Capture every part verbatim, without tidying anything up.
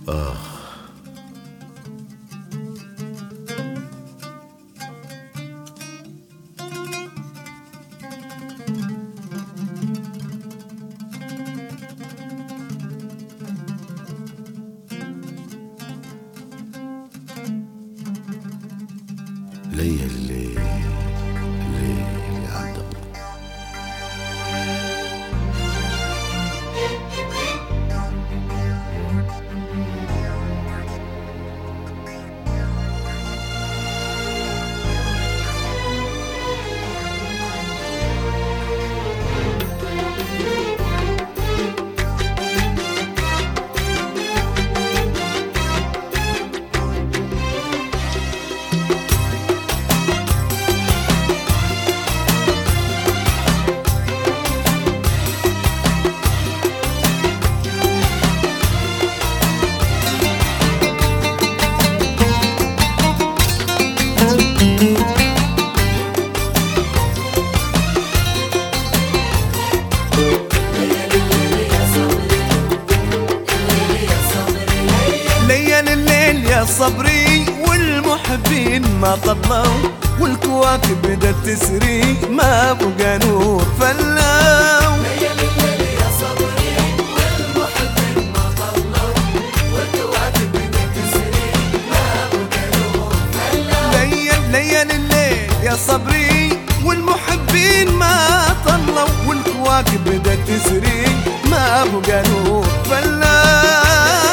آه ليا الليل الليل عالدبر يا صبري والمحبين ما طلوا والكواكب بدت تسري ما بقى نور فلاو. ليل الليل يا صبري والمحبين ما طلوا والكواكب بدت تسري ما بقى نور فلاو. ليل ليل الليل يا صبري والمحبين ما طلوا والكواكب بدت تسري ما بقى نور فلاو.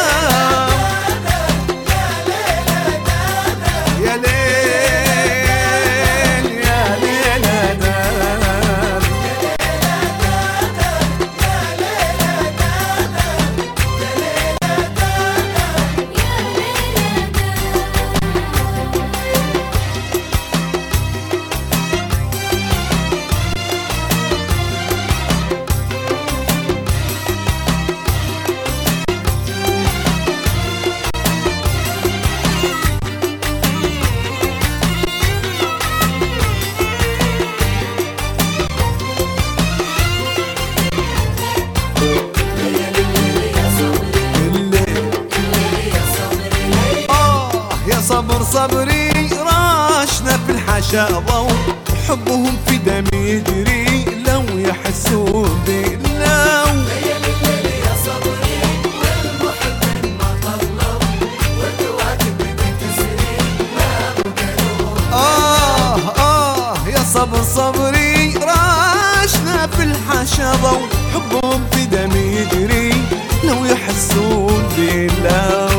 صبر صبري راشنا في الحشا ضو حبهم في دمي يجري لو يحسون باللو. ليل الليل يا صبري والمحبين ما طلوا والكواكب بدت تسري ما بقى نور. آه آه يا صبر صبري راشنا في الحشا ضو حبهم في دمي يجري لو يحسون باللو.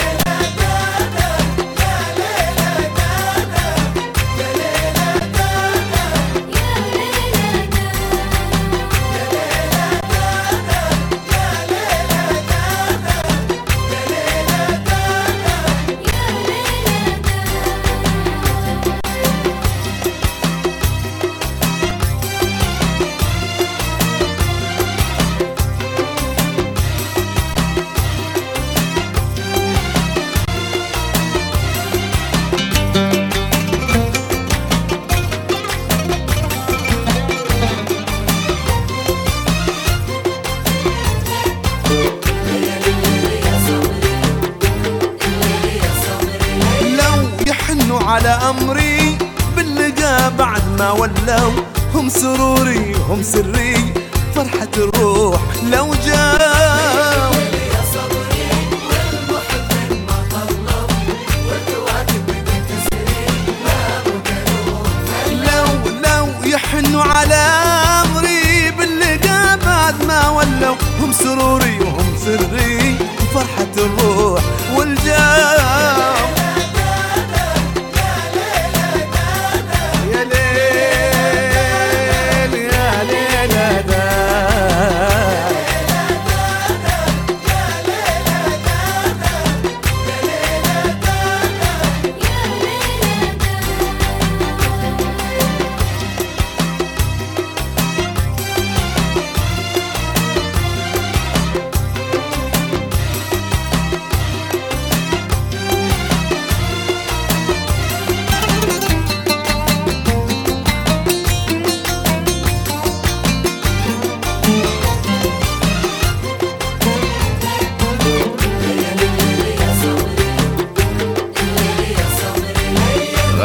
على أمري باللقا بعد ما ولوا هم سروري هم سري فرحة الروح لو جاو. يا صبري والمحبين ما طلوا والكواكب بدت تسري ما بقى نور. لو لو يحنوا على أمري باللقا بعد ما ولوا هم سروري وهم سري فرحة الروح والجاو.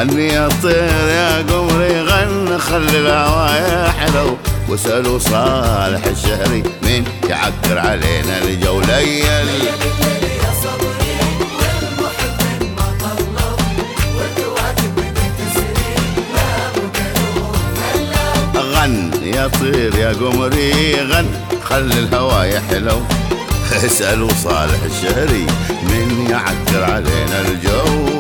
غني يا طير يا قمري غن خلي الهوا يحلو، واسألوا صالح الشهري مين يعكر علينا الجو. ليل يا صبري والمحبين ما طلوا، والكواكب بدت تسري لا بقالوا هلا. غن يا طير يا قمري غن خلي الهوا يحلو، اسألوا صالح الشهري من يعكر علينا الجو.